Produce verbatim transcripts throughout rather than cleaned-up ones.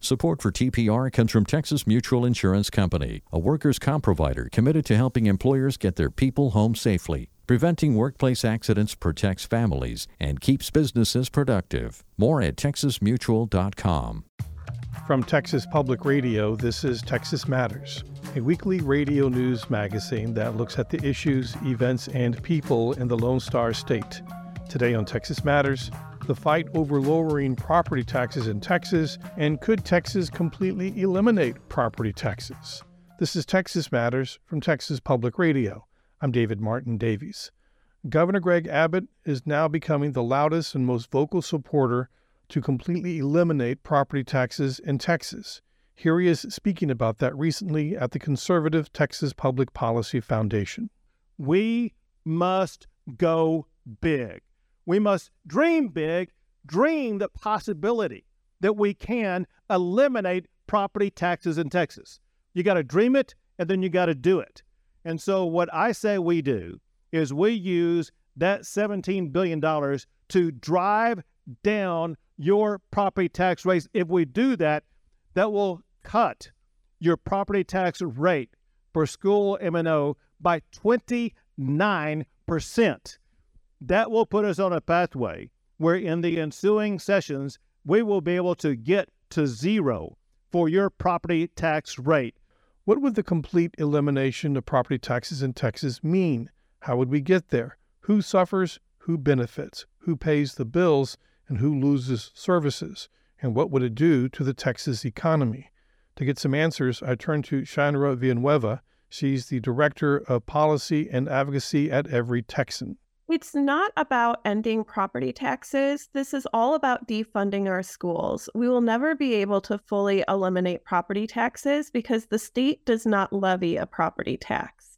Support for T P R comes from Texas Mutual Insurance Company, a workers' comp provider committed to helping employers get their people home safely. Preventing workplace accidents protects families and keeps businesses productive. More at texas mutual dot com. From Texas Public Radio, this is Texas Matters, a weekly radio news magazine that looks at the issues, events, and people in the Lone Star State. Today on Texas Matters, the fight over lowering property taxes in Texas, and could Texas completely eliminate property taxes? This is Texas Matters from Texas Public Radio. I'm David Martin Davies. Governor Greg Abbott is now becoming the loudest and most vocal supporter to completely eliminate property taxes in Texas. Here he is speaking about that recently at the conservative Texas Public Policy Foundation. We must go big. We must dream big, dream the possibility that we can eliminate property taxes in Texas. You got to dream it, and then you got to do it. And so what I say we do is we use that seventeen billion dollars to drive down your property tax rates. If we do that, that will cut your property tax rate for school M and O by twenty-nine percent. That will put us on a pathway where in the ensuing sessions, we will be able to get to zero for your property tax rate. What would the complete elimination of property taxes in Texas mean? How would we get there? Who suffers? Who benefits? Who pays the bills? And who loses services? And what would it do to the Texas economy? To get some answers, I turn to Shanra Villanueva. She's the Director of Policy and Advocacy at Every Texan. It's not about ending property taxes. This is all about defunding our schools. We will never be able to fully eliminate property taxes because the state does not levy a property tax.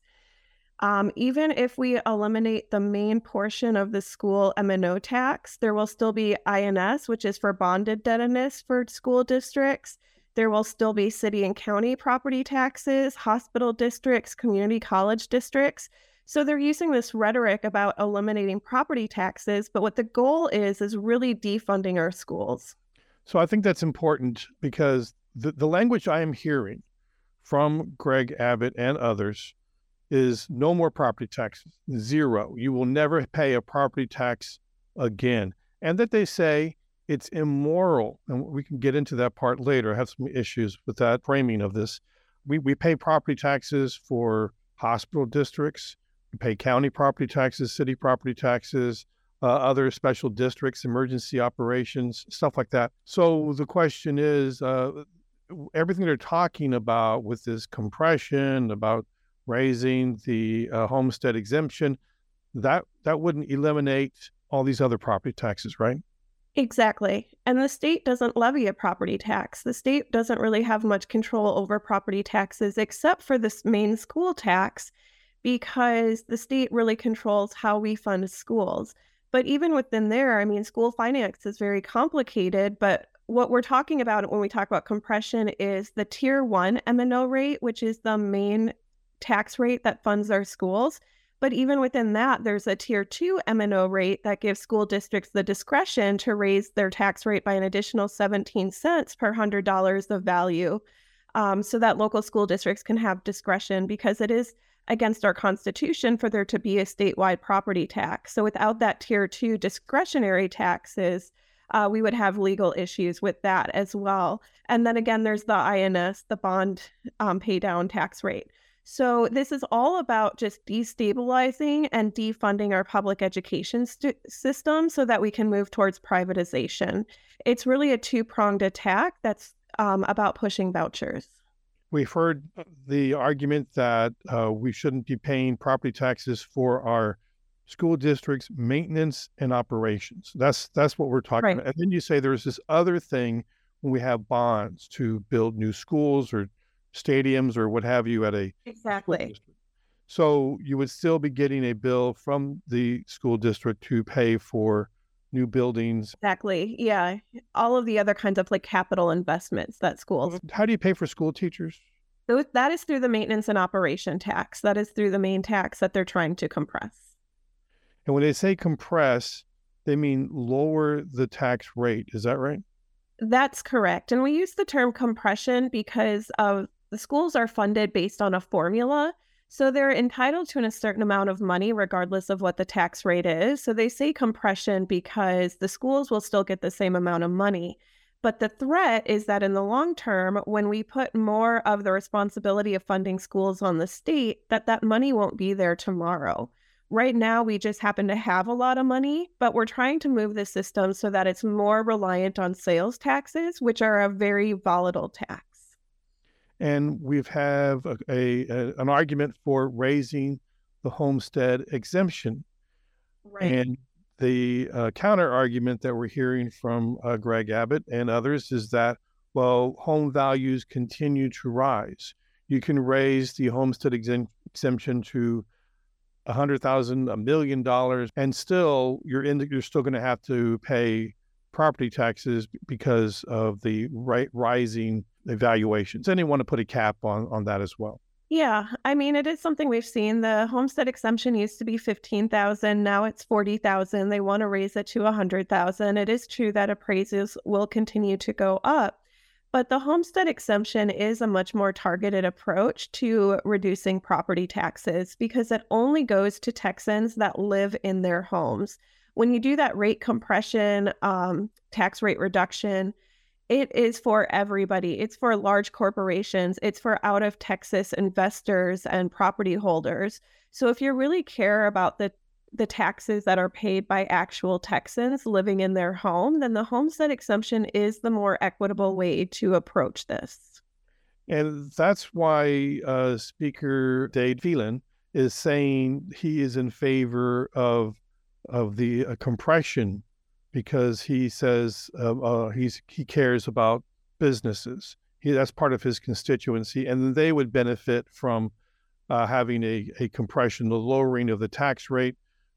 Um, even if we eliminate the main portion of the school M and O tax, there will still be I N S, which is for bond indebtedness for school districts. There will still be city and county property taxes, hospital districts, community college districts. So they're using this rhetoric about eliminating property taxes, but what the goal is, is really defunding our schools. So I think that's important because the, the language I am hearing from Greg Abbott and others is no more property taxes, zero. You will never pay a property tax again. And that they say it's immoral. And we can get into that part later. I have some issues with that framing of this. We, we pay property taxes for hospital districts. We pay county property taxes, city property taxes, uh, other special districts, emergency operations, stuff like that. So the question is, uh, everything they're talking about with this compression, about raising the uh, homestead exemption, that that wouldn't eliminate all these other property taxes, right? Exactly. And the state doesn't levy a property tax. The state doesn't really have much control over property taxes except for this main school tax, because the state really controls how we fund schools. But even within there, I mean, school finance is very complicated, but what we're talking about when we talk about compression is the tier one M and O rate, which is the main tax rate that funds our schools. But even within that, there's a tier two M and O rate that gives school districts the discretion to raise their tax rate by an additional seventeen cents per one hundred dollars of value, um, so that local school districts can have discretion, because it is against our Constitution for there to be a statewide property tax. So without that tier two discretionary taxes, uh, we would have legal issues with that as well. And then again, there's the I N S, the bond um, pay down tax rate. So this is all about just destabilizing and defunding our public education st- system so that we can move towards privatization. It's really a two-pronged attack that's um, about pushing vouchers. We've heard the argument that uh, we shouldn't be paying property taxes for our school districts' maintenance and operations. That's that's what we're talking Right. about. And then you say there's this other thing when we have bonds to build new schools or stadiums or what have you at a Exactly. school district. So you would still be getting a bill from the school district to pay for new buildings. Exactly. Yeah. All of the other kinds of like capital investments that schools. How do you pay for school teachers? So that is through the maintenance and operation tax. That is through the main tax that they're trying to compress. And when they say compress, they mean lower the tax rate. Is that right? That's correct. And we use the term compression because of the schools are funded based on a formula. So they're entitled to a certain amount of money regardless of what the tax rate is. So they say compression because the schools will still get the same amount of money. But the threat is that in the long term, when we put more of the responsibility of funding schools on the state, that that money won't be there tomorrow. Right now, we just happen to have a lot of money, but we're trying to move the system so that it's more reliant on sales taxes, which are a very volatile tax. And we've have a, a, a an argument for raising the homestead exemption. Right. And the uh, counter argument that we're hearing from uh, Greg Abbott and others is that, well, home values continue to rise. You can raise the homestead exemp- exemption to a hundred thousand, a million dollars, and still you're in. The, you're still going to have to pay property taxes because of the right rising evaluations. And they want to put a cap on on that as well. Yeah, I mean, it is something we've seen. The homestead exemption used to be fifteen thousand, now it's forty thousand. They want to raise it to one hundred thousand. It is true that appraisals will continue to go up, but the homestead exemption is a much more targeted approach to reducing property taxes because it only goes to Texans that live in their homes. When you do that rate compression, um, tax rate reduction, it is for everybody. It's for large corporations. It's for out of Texas investors and property holders. So if you really care about the, the taxes that are paid by actual Texans living in their home, then the homestead exemption is the more equitable way to approach this. And that's why uh, Speaker Dade Phelan is saying he is in favor of, of the uh, compression, because he says uh, uh, he's he cares about businesses. He, that's part of his constituency, and they would benefit from uh, having a, a compression, the lowering of the tax rate.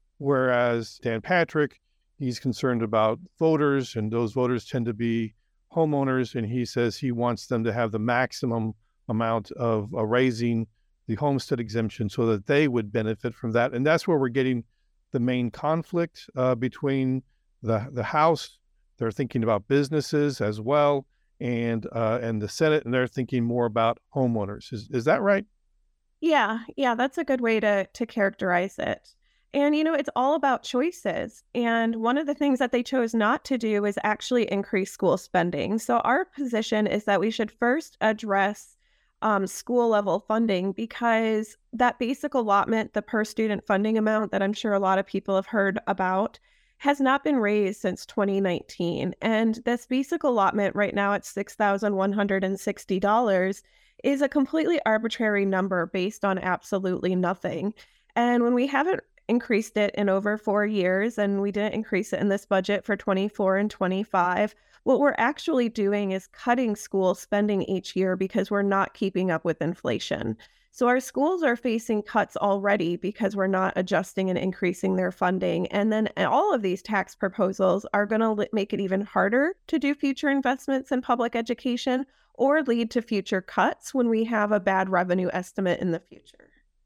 Whereas Dan Patrick, he's concerned about voters, and those voters tend to be homeowners, and he says he wants them to have the maximum amount of uh, raising the homestead exemption so that they would benefit from that. And that's where we're getting the main conflict uh, between the the House. They're thinking about businesses as well, and uh, and the Senate, and they're thinking more about homeowners. Is is that right? Yeah, yeah, that's a good way to to characterize it. And, you know, it's all about choices. And one of the things that they chose not to do is actually increase school spending. So our position is that we should first address um, school level funding, because that basic allotment, the per student funding amount that I'm sure a lot of people have heard about, has not been raised since twenty nineteen. And this basic allotment right now at six thousand one hundred sixty dollars is a completely arbitrary number based on absolutely nothing. And when we haven't increased it in over four years, and we didn't increase it in this budget for twenty-four and twenty-five, what we're actually doing is cutting school spending each year because we're not keeping up with inflation. So our schools are facing cuts already because we're not adjusting and increasing their funding. And then all of these tax proposals are going to make it even harder to do future investments in public education or lead to future cuts when we have a bad revenue estimate in the future.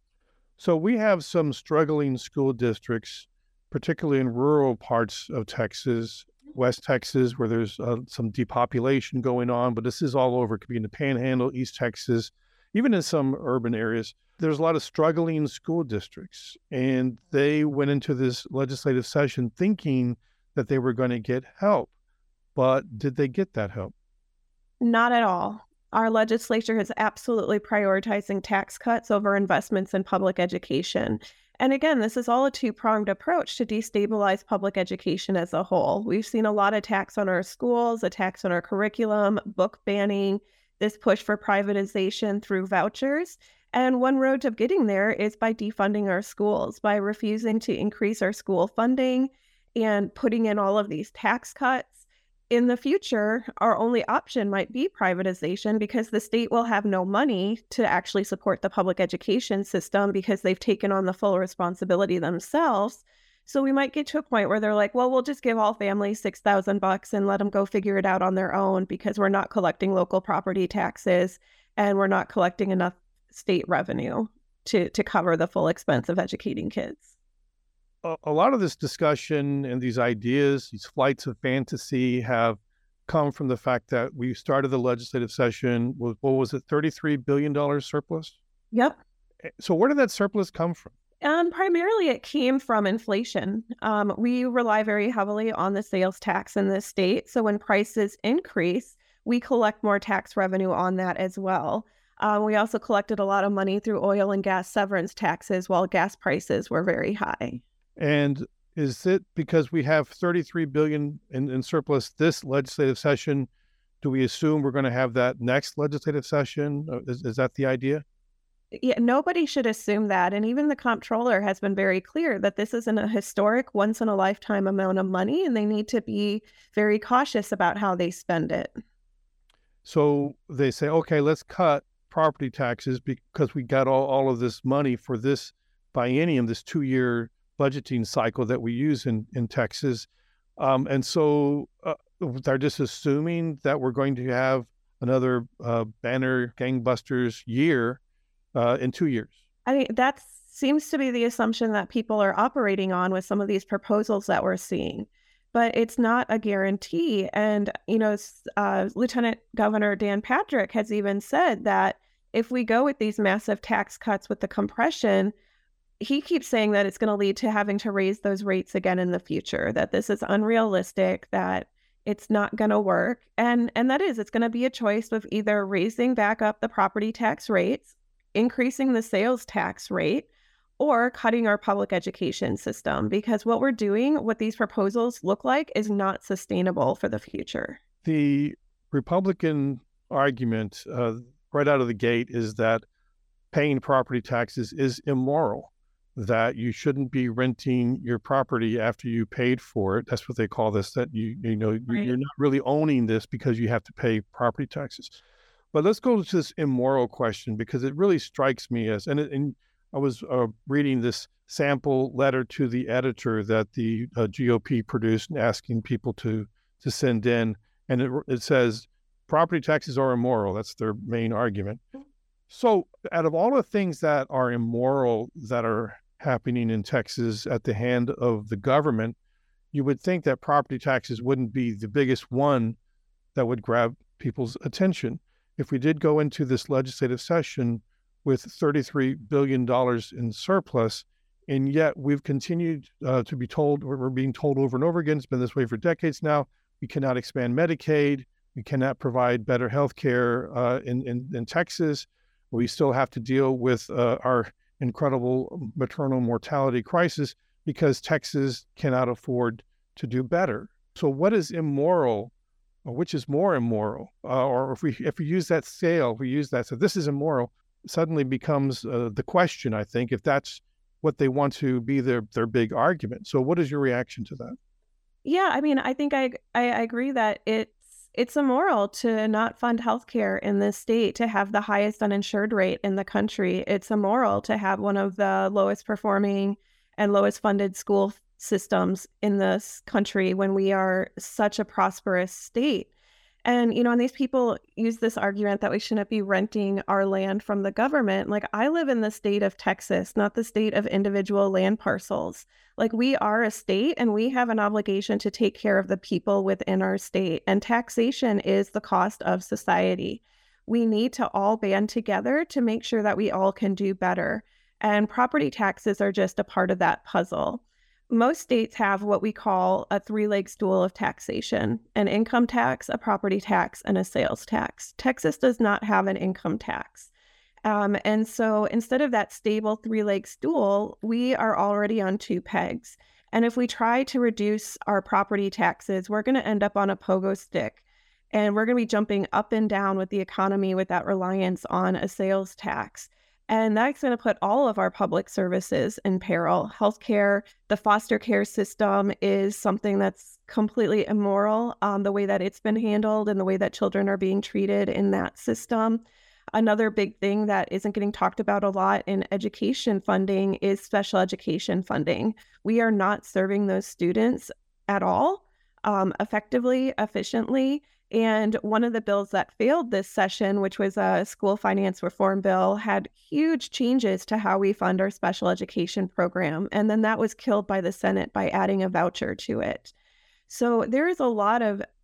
So we have some struggling school districts, particularly in rural parts of Texas, West Texas, where there's uh, some depopulation going on, but this is all over. It could be in the Panhandle, East Texas, even in some urban areas. There's a lot of struggling school districts, and they went into this legislative session thinking that they were going to get help. But did they get that help? Not at all. Our legislature is absolutely prioritizing tax cuts over investments in public education. And again, this is all a two-pronged approach to destabilize public education as a whole. We've seen a lot of attacks on our schools, attacks on our curriculum, book banning, this push for privatization through vouchers. And one road to getting there is by defunding our schools, by refusing to increase our school funding and putting in all of these tax cuts. In the future, our only option might be privatization, because the state will have no money to actually support the public education system because they've taken on the full responsibility themselves. So we might get to a point where they're like, well, we'll just give all families six thousand bucks and let them go figure it out on their own, because we're not collecting local property taxes and we're not collecting enough state revenue to, to cover the full expense of educating kids. A lot of this discussion and these ideas, these flights of fantasy, have come from the fact that we started the legislative session with, what was it, thirty-three billion dollars surplus? Yep. So where did that surplus come from? Um, primarily, it came from inflation. Um, we rely very heavily on the sales tax in this state. So when prices increase, we collect more tax revenue on that as well. Uh, we also collected a lot of money through oil and gas severance taxes while gas prices were very high. And is it because we have thirty-three billion dollars in, in surplus this legislative session? Do we assume we're going to have that next legislative session? Is, is that the idea? Yeah, nobody should assume that. And even the comptroller has been very clear that this isn't a historic, once in a lifetime amount of money, and they need to be very cautious about how they spend it. So they say, okay, let's cut property taxes because we got all, all of this money for this biennium, this two-year budgeting cycle that we use in, in Texas. Um, and so uh, they're just assuming that we're going to have another uh, banner gangbusters year uh, in two years. I mean, that seems to be the assumption that people are operating on with some of these proposals that we're seeing. But it's not a guarantee. And, you know, uh, Lieutenant Governor Dan Patrick has even said that if we go with these massive tax cuts with the compression, he keeps saying that it's going to lead to having to raise those rates again in the future, that this is unrealistic, that it's not going to work. And, and that is, it's going to be a choice of either raising back up the property tax rates, increasing the sales tax rate, or cutting our public education system, because what we're doing, what these proposals look like, is not sustainable for the future. The Republican argument uh, right out of the gate is that paying property taxes is immoral, that you shouldn't be renting your property after you paid for it. That's what they call this, that you you know, right. You're not really owning this because you have to pay property taxes. But let's go to this immoral question, because it really strikes me as, and, it, and I was uh, reading this sample letter to the editor that the uh, G O P produced and asking people to to send in. And it, it says, property taxes are immoral. That's their main argument. So out of all the things that are immoral that are happening in Texas at the hand of the government, you would think that property taxes wouldn't be the biggest one that would grab people's attention. If we did go into this legislative session with thirty-three billion dollars in surplus, and yet we've continued uh, to be told, we're being told over and over again, it's been this way for decades now, we cannot expand Medicaid, we cannot provide better health care uh, in, in, in Texas, we still have to deal with uh, our incredible maternal mortality crisis because Texas cannot afford to do better. So what is immoral, or which is more immoral? Uh, or if we if we use that scale, if we use that, so this is immoral, suddenly becomes uh, the question, I think, if that's what they want to be their, their big argument. So what is your reaction to that? Yeah, I mean, I think I, I agree that it's, it's immoral to not fund healthcare in this state, to have the highest uninsured rate in the country. It's immoral to have one of the lowest performing and lowest funded school systems in this country when we are such a prosperous state. And, you know, and these people use this argument that we shouldn't be renting our land from the government. Like, I live in the state of Texas, not the state of individual land parcels. Like, we are a state and we have an obligation to take care of the people within our state. And taxation is the cost of society. We need to all band together to make sure that we all can do better. And property taxes are just a part of that puzzle. Most states have what we call a three-leg stool of taxation: an income tax, a property tax, and a sales tax. Texas does not have an income tax. Um, and so instead of that stable three-leg stool, we are already on two pegs. And if we try to reduce our property taxes, we're going to end up on a pogo stick. And we're going to be jumping up and down with the economy with that reliance on a sales tax. And that's going to put all of our public services in peril. Healthcare, the foster care system is something that's completely immoral, um, the way that it's been handled and the way that children are being treated in that system. Another big thing that isn't getting talked about a lot in education funding is special education funding. We are not serving those students at all, um, effectively, efficiently. And one of the bills that failed this session, which was a school finance reform bill, had huge changes to how we fund our special education program. And then that was killed by the Senate by adding a voucher to it. So there is a lot of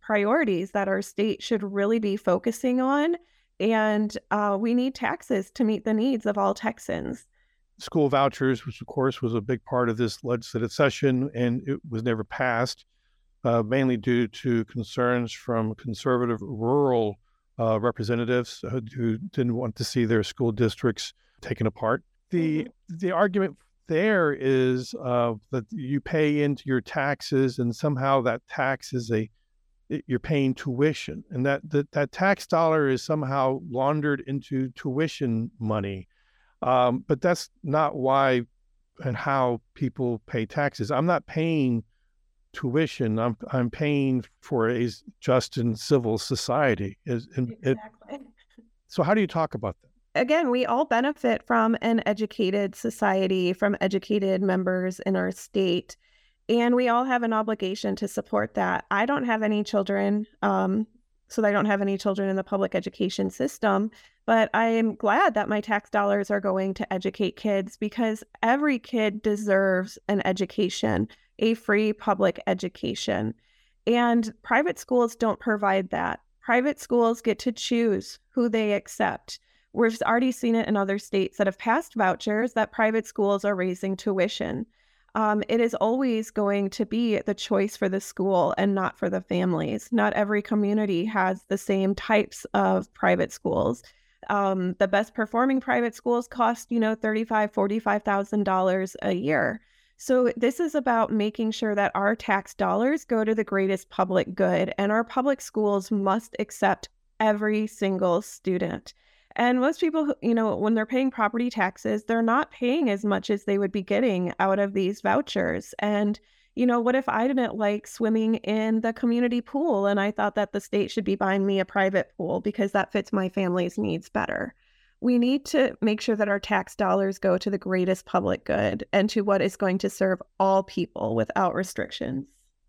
priorities that our state should really be focusing on. And uh, we need taxes to meet the needs of all Texans. School vouchers, which of course was a big part of this legislative session, and it was never passed, uh, mainly due to concerns from conservative rural uh, representatives who, who didn't want to see their school districts taken apart. The mm-hmm. the argument there is uh, that you pay into your taxes, and somehow that tax is a you're paying tuition, and that that, that tax dollar is somehow laundered into tuition money. Um, but that's not why and how people pay taxes. I'm not paying tuition. I'm I'm paying for a just and civil society. Is and exactly. It, so how do you talk about that? Again, we all benefit from an educated society, from educated members in our state, and we all have an obligation to support that. I don't have any children, um, so I don't have any children in the public education system, but I am glad that my tax dollars are going to educate kids, because every kid deserves an education, a free public education. And private schools don't provide that. Private schools get to choose who they accept. We've already seen it in other states that have passed vouchers that private schools are raising tuition. Um, it is always going to be the choice for the school and not for the families. Not every community has the same types of private schools. Um, the best performing private schools cost, you know, thirty-five thousand dollars, forty-five thousand dollars a year. So this is about making sure that our tax dollars go to the greatest public good, and our public schools must accept every single student. And most people, you know, when they're paying property taxes, they're not paying as much as they would be getting out of these vouchers. And, you know, what if I didn't like swimming in the community pool and I thought that the state should be buying me a private pool because that fits my family's needs better? We need to make sure that our tax dollars go to the greatest public good and to what is going to serve all people without restrictions.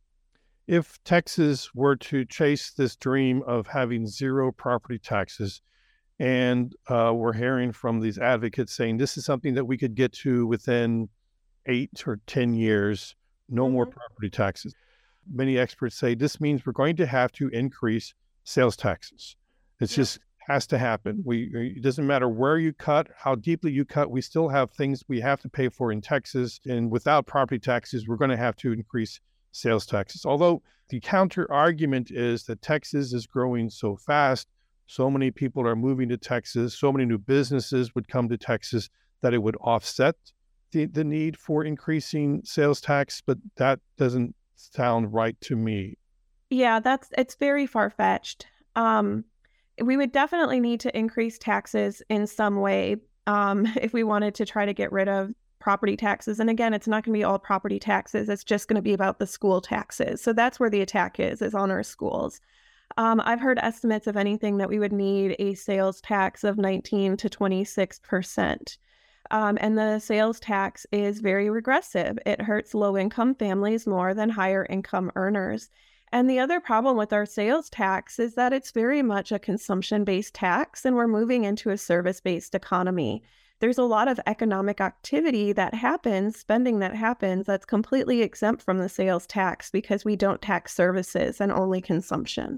If Texas were to chase this dream of having zero property taxes, and uh, we're hearing from these advocates saying this is something that we could get to within eight or ten years, no mm-hmm. more property taxes. Many experts say this means we're going to have to increase sales taxes. It's yeah. just has to happen. We It doesn't matter where you cut, how deeply you cut, we still have things we have to pay for in Texas. And without property taxes, we're going to have to increase sales taxes. Although the counter argument is that Texas is growing so fast, so many people are moving to Texas, so many new businesses would come to Texas that it would offset the, the need for increasing sales tax, but that doesn't sound right to me. Yeah, that's it's very far-fetched. Um, we would definitely need to increase taxes in some way um, if we wanted to try to get rid of property taxes. And again, it's not going to be all property taxes. It's just going to be about the school taxes. So that's where the attack is, is on our schools. Um, I've heard estimates of anything that we would need a sales tax of nineteen to twenty-six percent. Um, and the sales tax is very regressive. It hurts low-income families more than higher-income earners. And the other problem with our sales tax is that it's very much a consumption-based tax, and we're moving into a service-based economy. There's a lot of economic activity that happens, spending that happens, that's completely exempt from the sales tax because we don't tax services and only consumption.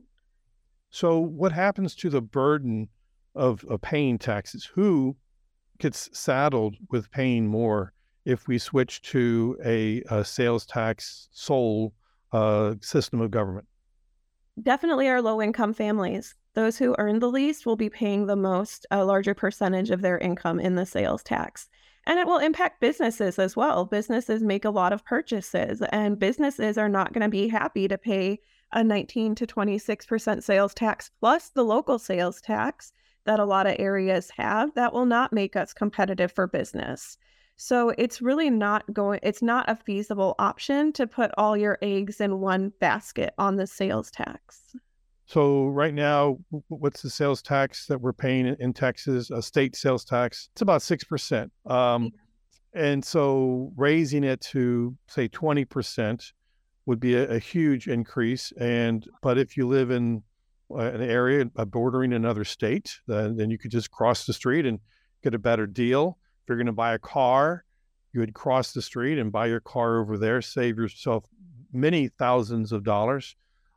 So what happens to the burden of, of paying taxes? Who gets saddled with paying more if we switch to a, a sales tax sole uh, system of government? Definitely our low-income families. Those who earn the least will be paying the most, a larger percentage of their income in the sales tax. And it will impact businesses as well. Businesses make a lot of purchases, and businesses are not going to be happy to pay a nineteen to twenty-six percent sales tax plus the local sales tax that a lot of areas have. That will not make us competitive for business. So it's really not going, it's not a feasible option to put all your eggs in one basket on the sales tax. So right now, what's the sales tax that we're paying in Texas? A state sales tax, it's about six percent. Um, and so raising it to say twenty percent would be a, a huge increase. And but if you live in uh, an area uh, bordering another state, then, then you could just cross the street and get a better deal. If you're going to buy a car, you would cross the street and buy your car over there, save yourself many thousands of dollars.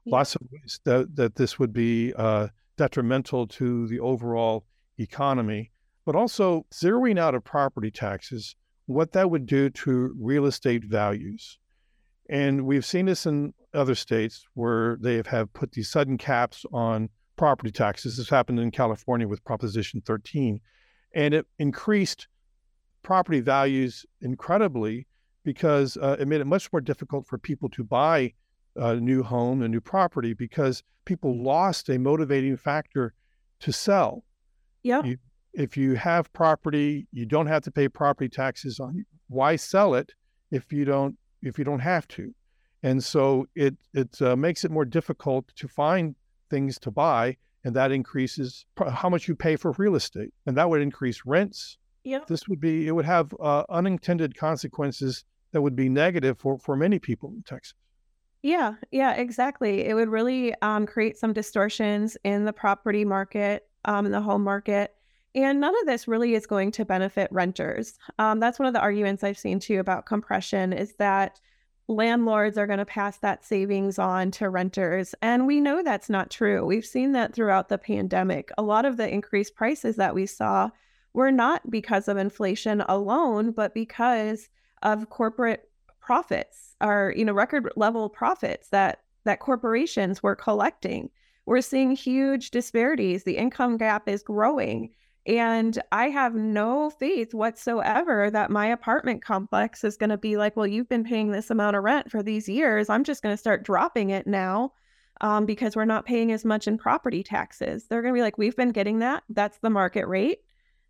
Yeah. lots of ways that, that this would be uh, detrimental to the overall economy, but also zeroing out of property taxes, what that would do to real estate values. And we've seen this in other states where they have, have put these sudden caps on property taxes. This happened in California with Proposition thirteen, and it increased property values incredibly because uh, it made it much more difficult for people to buy a new home, a new property, because people lost a motivating factor to sell. Yeah. You, if you have property, you don't have to pay property taxes on. Why sell it if you don't if you don't have to? And so it it uh, makes it more difficult to find things to buy, and that increases pr- how much you pay for real estate, and that would increase rents. Yeah. This would be it would have uh, unintended consequences that would be negative for for many people in Texas. Yeah, yeah, exactly. It would really um, create some distortions in the property market, um, in the home market. And none of this really is going to benefit renters. Um, that's one of the arguments I've seen too about compression is that landlords are going to pass that savings on to renters. And we know that's not true. We've seen that throughout the pandemic. A lot of the increased prices that we saw were not because of inflation alone, but because of corporate profits or, you know, record level profits that that corporations were collecting. We're seeing huge disparities. The income gap is growing. And I have no faith whatsoever that my apartment complex is going to be like, well, you've been paying this amount of rent for these years. I'm just going to start dropping it now um, because we're not paying as much in property taxes. They're going to be like, we've been getting that. That's the market rate.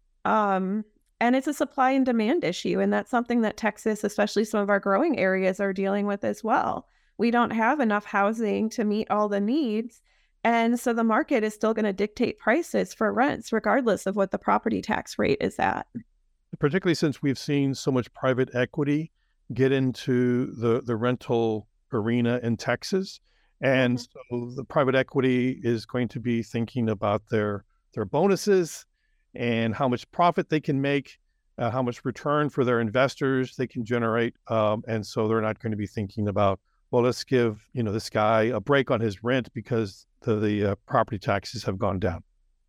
Um, and it's a supply and demand issue. And that's something that Texas, especially some of our growing areas, are dealing with as well. We don't have enough housing to meet all the needs. And so the market is still going to dictate prices for rents, regardless of what the property tax rate is at. Particularly since we've seen so much private equity get into the, the rental arena in Texas. And mm-hmm. so the private equity is going to be thinking about their, their bonuses and how much profit they can make, uh, how much return for their investors they can generate. Um, and so they're not going to be thinking about, well, let's give, you know, this guy a break on his rent because the, the uh, property taxes have gone down.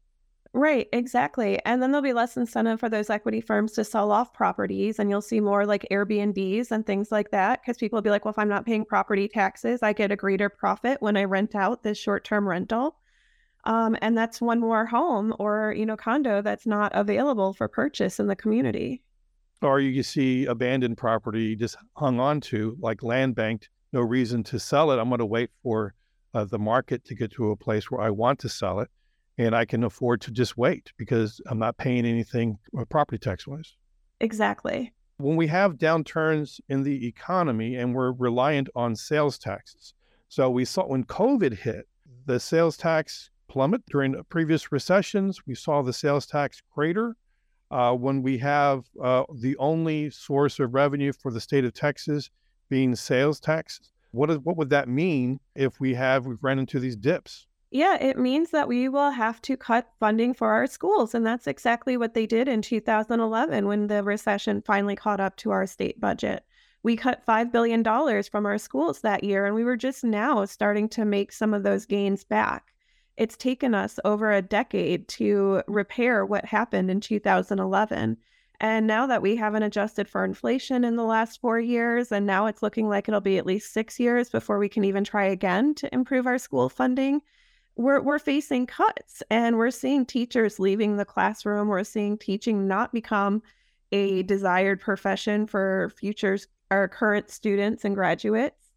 Right, exactly. And then there'll be less incentive for those equity firms to sell off properties. And you'll see more like Airbnbs and things like that, because people will be like, well, if I'm not paying property taxes, I get a greater profit when I rent out this short-term rental. Um, and that's one more home or, you know, condo that's not available for purchase in the community. Or you see abandoned property just hung on to, like land banked, no reason to sell it. I'm going to wait for uh, the market to get to a place where I want to sell it, and I can afford to just wait because I'm not paying anything property tax wise. Exactly. When we have downturns in the economy and we're reliant on sales taxes. So we saw when COVID hit, the sales tax plummet. During previous recessions, we saw the sales tax crater. Uh, when we have uh, the only source of revenue for the state of Texas being sales taxes, what is what would that mean if we have we've ran into these dips? Yeah, it means that we will have to cut funding for our schools. And that's exactly what they did in two thousand eleven when the recession finally caught up to our state budget. We cut five billion dollars from our schools that year, and we were just now starting to make some of those gains back. It's taken us over a decade to repair what happened in two thousand eleven. And now that we haven't adjusted for inflation in the last four years, and now it's looking like it'll be at least six years before we can even try again to improve our school funding, we're we're facing cuts, and we're seeing teachers leaving the classroom. We're seeing teaching not become a desired profession for futures, our current students and graduates.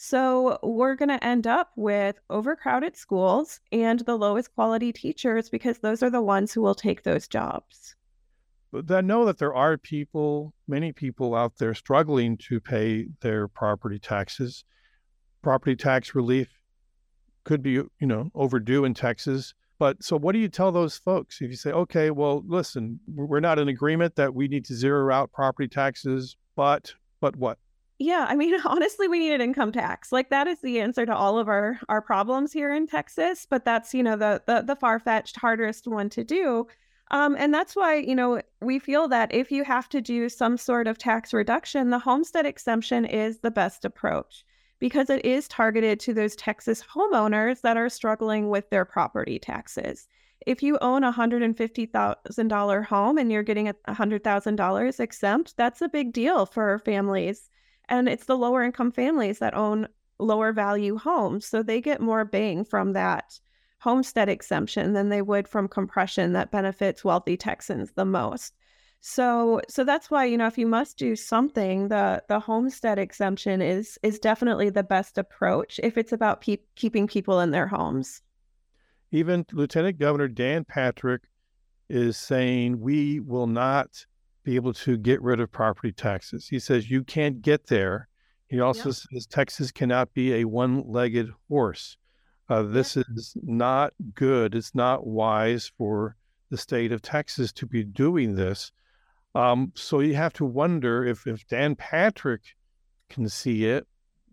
So we're going to end up with overcrowded schools and the lowest quality teachers because those are the ones who will take those jobs. But I know that there are people, many people out there struggling to pay their property taxes. Property tax relief could be, you know, overdue in Texas. But so what do you tell those folks? If you say, okay, well, listen, we're not in agreement that we need to zero out property taxes, but, but what? Yeah, I mean, honestly, we need an income tax. Like that is the answer to all of our, our problems here in Texas. But that's, you know, the, the, the far-fetched, hardest one to do. Um, and that's why, you know, we feel that if you have to do some sort of tax reduction, the homestead exemption is the best approach. because it is targeted to those Texas homeowners that are struggling with their property taxes. If you own a one hundred fifty thousand dollars home and you're getting one hundred thousand dollars exempt, that's a big deal for families. And it's the lower income families that own lower value homes. So they get more bang from that homestead exemption than they would from compression that benefits wealthy Texans the most. So so that's why, you know, if you must do something, the the homestead exemption is is definitely the best approach if it's about pe- keeping people in their homes. Even Lieutenant Governor Dan Patrick is saying we will not be able to get rid of property taxes. He says you can't get there. He also yep. says Texas cannot be a one-legged horse. Uh, this yep. is not good. It's not wise for the state of Texas to be doing this. Um, so you have to wonder if, if Dan Patrick can see it.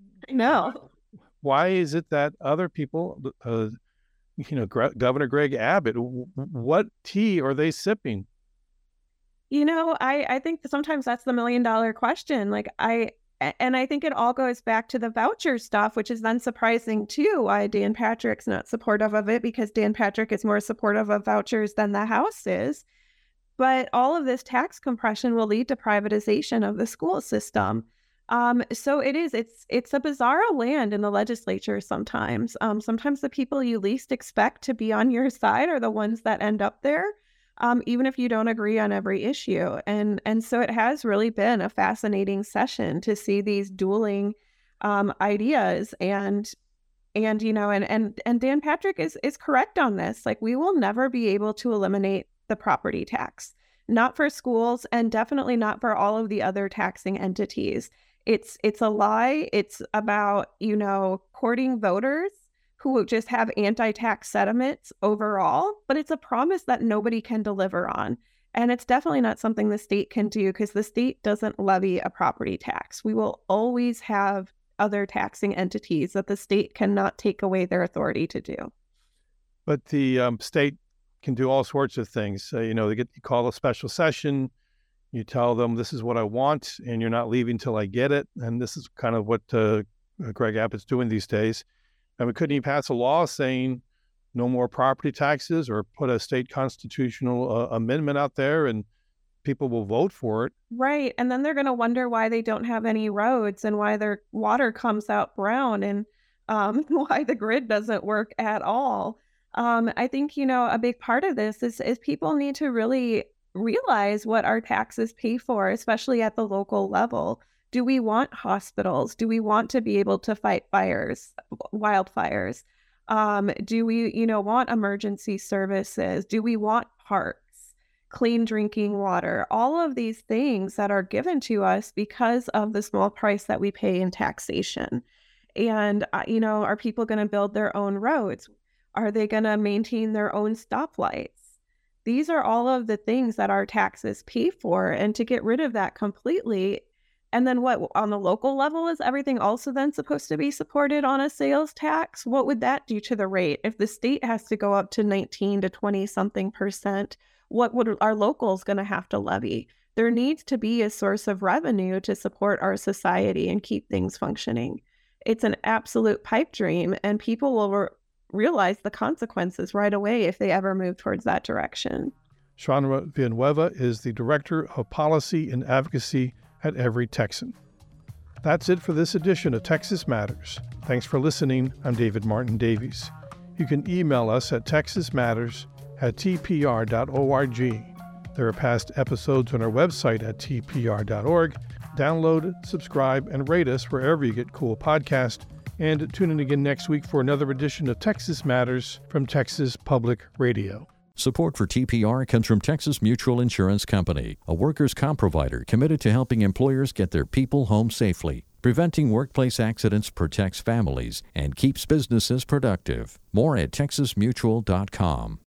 No. Why is it that other people, uh, you know, Gre- Governor Greg Abbott, w- what tea are they sipping? You know, I, I think sometimes that's the million dollar question. Like I, and I think it all goes back to the voucher stuff, which is then surprising too, why Dan Patrick's not supportive of it, because Dan Patrick is more supportive of vouchers than the House is. But all of this tax compression will lead to privatization of the school system. Um, so it is, it's it's a bizarro land in the legislature sometimes. Um, sometimes the people you least expect to be on your side are the ones that end up there, um, even if you don't agree on every issue. And and so it has really been a fascinating session to see these dueling um, ideas. And and you know, and and and Dan Patrick is is correct on this. Like, we will never be able to eliminate the property tax, not for schools, and definitely not for all of the other taxing entities. It's it's a lie. It's about, you know, courting voters who just have anti-tax sentiments overall, but it's a promise that nobody can deliver on. And it's definitely not something the state can do, because the state doesn't levy a property tax. We will always have other taxing entities that the state cannot take away their authority to do. But the um, state can do all sorts of things. Uh, you know, they get you call a special session. You tell them this is what I want, and you're not leaving till I get it. And this is kind of what uh, Greg Abbott's doing these days. And we couldn't even pass a law saying no more property taxes, or put a state constitutional uh, amendment out there, and people will vote for it. Right. And then they're going to wonder why they don't have any roads, and why their water comes out brown, and um, why the grid doesn't work at all. Um, I think, you know, a big part of this is, is people need to really realize what our taxes pay for, especially at the local level. Do we want hospitals? Do we want to be able to fight fires, wildfires? Um, do we, you know, want emergency services? Do we want parks, clean drinking water? All of these things that are given to us because of the small price that we pay in taxation. And, uh, you know, are people going to build their own roads? Are they going to maintain their own stoplights? These are all of the things that our taxes pay for. And to get rid of that completely, and then what, on the local level, is everything also then supposed to be supported on a sales tax? What would that do to the rate? If the state has to go up to nineteen to twenty something percent, what would our locals going to have to levy? There needs to be a source of revenue to support our society and keep things functioning. It's an absolute pipe dream, and people will re- realize the consequences right away if they ever move towards that direction. Shawnra Villanueva is the Director of Policy and Advocacy at Every Texan. That's it for this edition of Texas Matters. Thanks for listening. I'm David Martin Davies. You can email us at texas matters at t p r dot org. There are past episodes on our website at t p r dot org. Download, subscribe, and rate us wherever you get cool podcasts. And tune in again next week for another edition of Texas Matters from Texas Public Radio. Support for T P R comes from Texas Mutual Insurance Company, a workers' comp provider committed to helping employers get their people home safely. Preventing workplace accidents protects families and keeps businesses productive. More at texas mutual dot com.